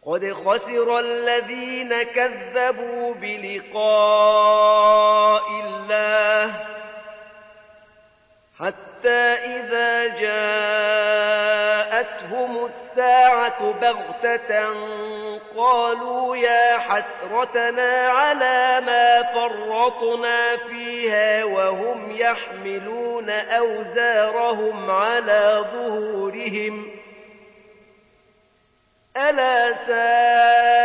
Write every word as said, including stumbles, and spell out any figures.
قد خسر الذين كذبوا بلقاء الله حتى إذا جاءتهم الساعة بغتة قالوا يا حسرتنا على ما فرطنا فيها وهم يحملون أوزارهم على ظهورهم ألا ساء